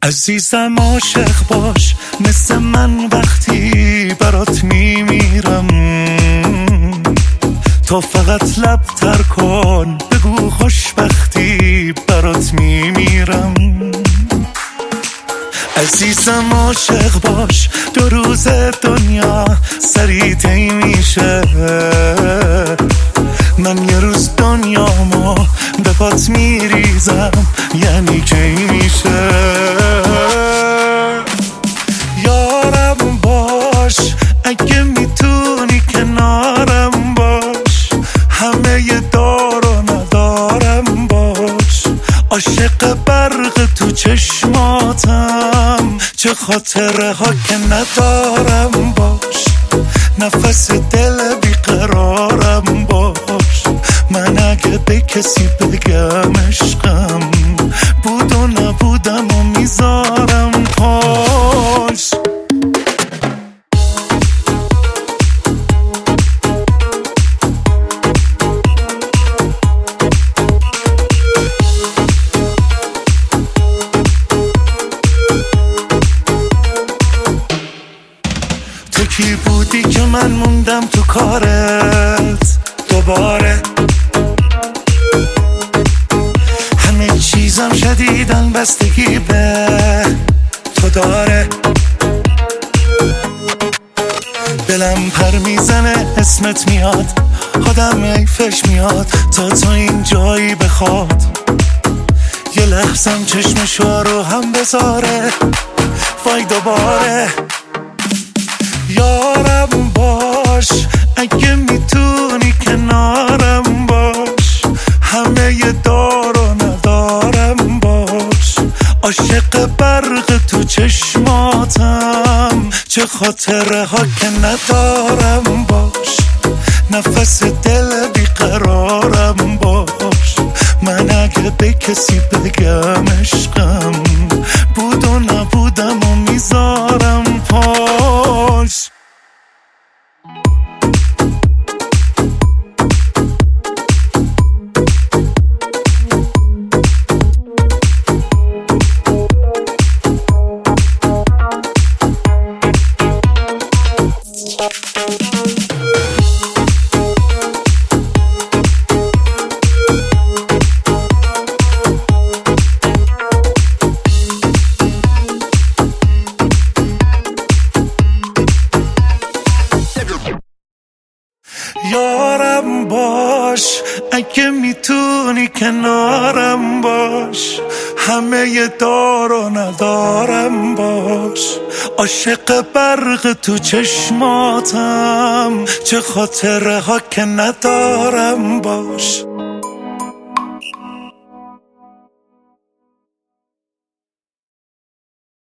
عزیزم عاشق باش مثل من وقتی برات میمیرم، تو فقط لب تر کن بگو خوشبختی برات میمیرم. عزیزم عاشق باش 2 روز دنیا سریع طی میشه، من یه روز دنیامو به پات میریزم یعنی کی میشه. یارم باش اگه میتونی کنارم باش، همه ی دار و ندارم باش، عاشق برق تو چشماتم چه خاطره ها که ندارم باش، نفس دل بیقرارم باش، من اگه به کسی بگم عشقم بود و نبودم و میذارم پاش. تو کی بودی که من موندم تو کارت دوباره، همه چیزم شدیدن بستگی به تو داره، دلم پر میزنه اسمت میاد آدم حیفش میاد تا تو این جایی بخواد، یه لحظم چشمشو رو هم بذاره وای دوباره. یارم باش اگه میتونی کنارم باش، همه ی دار و ندارم باش، عاشق برق تو چشماتم چه خاطره ها که ندارم باش، نفس دل بیقرارم باش، من اگه به کسی بگم عشقم بود و نبودم و میذارم پاش. یارم باش اگه میتونی کنارم باش، همه ی دار و ندارم باش، عاشق برق تو چشماتم چه خاطره ها که ندارم باش.